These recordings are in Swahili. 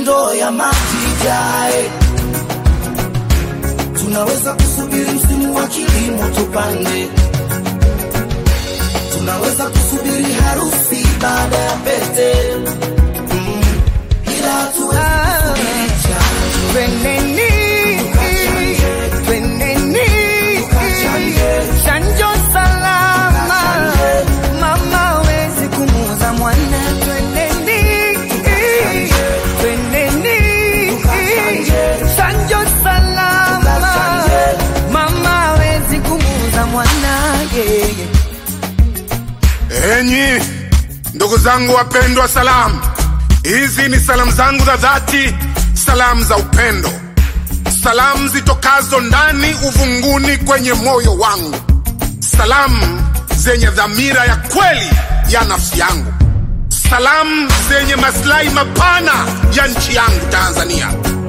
ndoo ya maji ijae. Tunaweza kusubiri msimu wa kilimo tupande. Tunaweza kusubiri harusi baada ya pete. Ila tuwezi kusubiri chanjo salama. Mama wezi kumuza mwana. Chanjo salama. Mama wezi kumuza mwana. Enyi ndugu zangu wapendwa, salamu hizi ni salamu zangu za dhati, salamu za upendo, salamu zitokazo ndani uvunguni kwenye moyo wangu, salamu zenye dhamira ya kweli ya nafsi yangu, salamu zenye maslahi mapana ya nchi yangu Tanzania,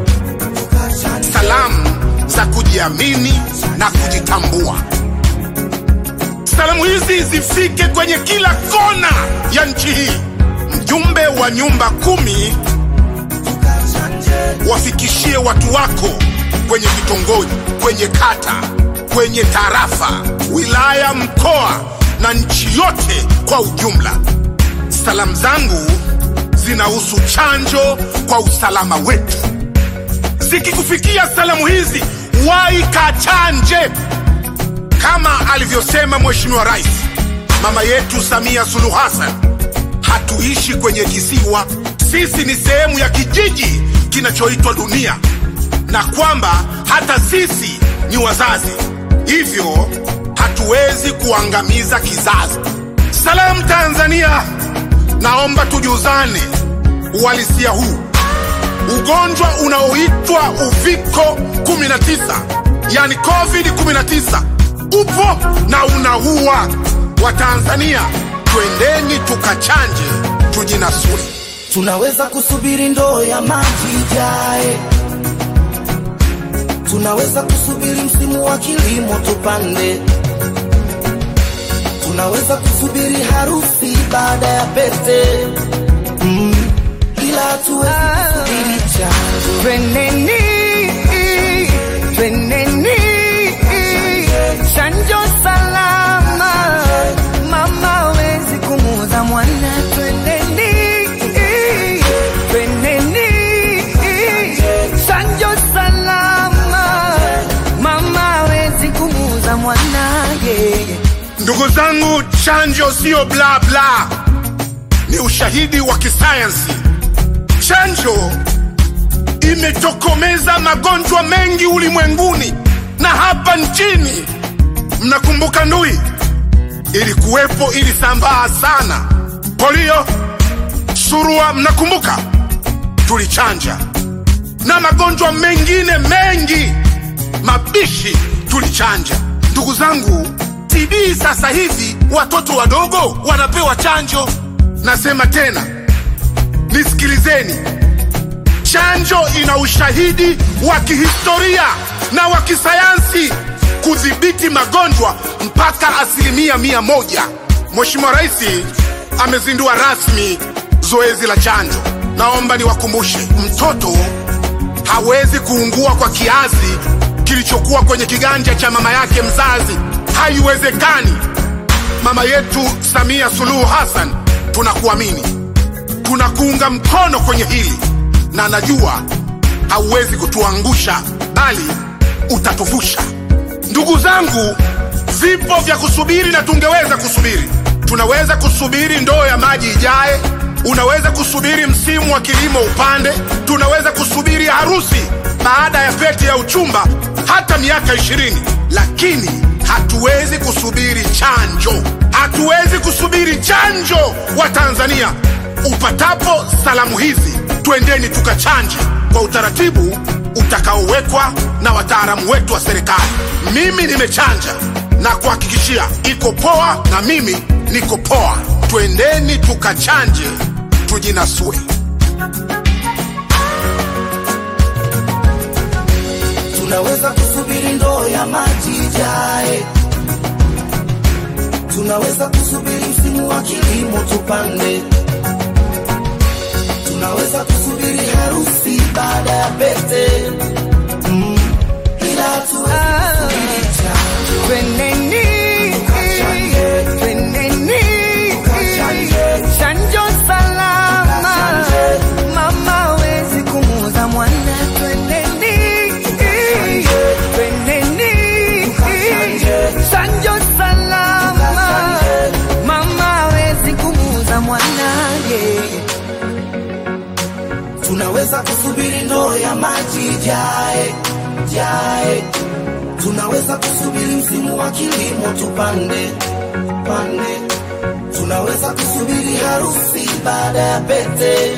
salamu za kujiamini na kujitambua. Salamu hizi zifike kwenye kila kona ya nchi hii. Mjumbe wa nyumba 10 wafikishie watu wako kwenye vitongoji, kwenye kata, kwenye tarafa, wilaya, mkoa na nchi yote kwa ujumla. Salamu zangu zinahusu chanjo kwa usalama wetu. Zikikufikia salamu hizi, wahi kachanje. Kama alivyosema Mheshimiwa Rais mama yetu Samia Suluhu Hassan, hatuishi kwenye kisiwa, sisi ni sehemu ya kijiji kinachoitwa dunia, na kwamba hata sisi ni wazazi, hivyo hatuwezi kuangamiza kizazi. Salamu Tanzania, naomba tujuzane uhalisia huu. Ugonjwa unaoitwa uviko 19, yani COVID-19 upo na unaua. Wa Tanzania, twendeni tukachanje, tujinasuri. Tunaweza kusubiri ndoo ya maji ijae. Tunaweza kusubiri msimu wa kilimo tupande. Tunaweza kusubiri harusi baada ya pete. Ila tuwezi kusubiri chanjo. Chanjo salama. Mama wezi kumuza mwana. Chanjo salama. Mama wezi kumuza mwana. Ndugu zangu, chanjo sio bla bla, ni ushahidi wa kisayansi. Chanjo imetokomeza magonjwa mengi ulimwenguni na hapa nchini. Mnakumbuka ndui ilikuwepo, ilisambaa sana. Polio, surua, mnakumbuka? Tulichanja. Na magonjwa mengine mengi mabishi tulichanja. Ndugu zangu, TB sasa hivi watoto wadogo wanapewa chanjo. Nasema tena, nisikilizeni. Chanjo ina ushahidi wa kihistoria na wa kisayansi kudhibiti magonjwa mpaka 100%. Mheshimiwa Rais amezindua rasmi zoezi la chanjo. Naomba niwakumbushe, mtoto hawezi kuungua kwa kiazi kilichokuwa kwenye kiganja cha mama yake mzazi. Haiwezekani. Mama yetu Samia Suluhu Hassan, tunakuamini, tunakuunga mkono kwenye hili, na najua hauwezi kutuangusha, bali utatuvusha. Ndugu zangu, vipo vya kusubiri na tungeweza kusubiri. Tunaweza kusubiri ndoo ya maji ijae. Unaweza kusubiri msimu wa kilimo upande. Tunaweza kusubiri harusi baada ya pete ya uchumba hata miaka 20. Lakini hatuwezi kusubiri chanjo. Hatuwezi kusubiri chanjo. Wa Tanzania, upatapo salamu hizi, twendeni tukachanje kwa utaratibu utakaowekwa na wataalamu wetu wa serikali. Mimi nimechanja na kuhakikishia iko poa, na mimi niko poa. Twendeni tukachanje, tujinasue. Tunaweza kusubiri ndoo ya maji ijae. Tunaweza kusubiri msimu wa kilimo tupande. Tunaweza kusubiri harusi pete. Ila tuwezi Tweneni, tweneni, chanjo salama, mama wezi kumuza mwana. Tweneni, tweneni, chanjo salama, mama wezi kumuza mwana. Tunaweza kusubiri ndoo ya maji jae, jae. Tunaweza kusubiri msimu wa kilimo tupande, pande. Tunaweza kusubiri harusi baada ya pete.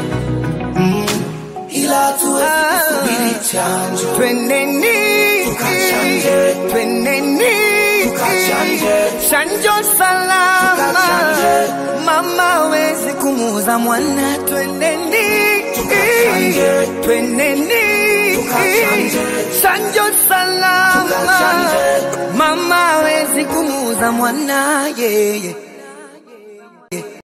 Ila tuwezi kusubiri chanjo. Tweneni, tweneni, chanjo salama, mama wezi kumuza mwana. Tweneni, tweneni, chanjo salama, mama wezi kumuza mwana.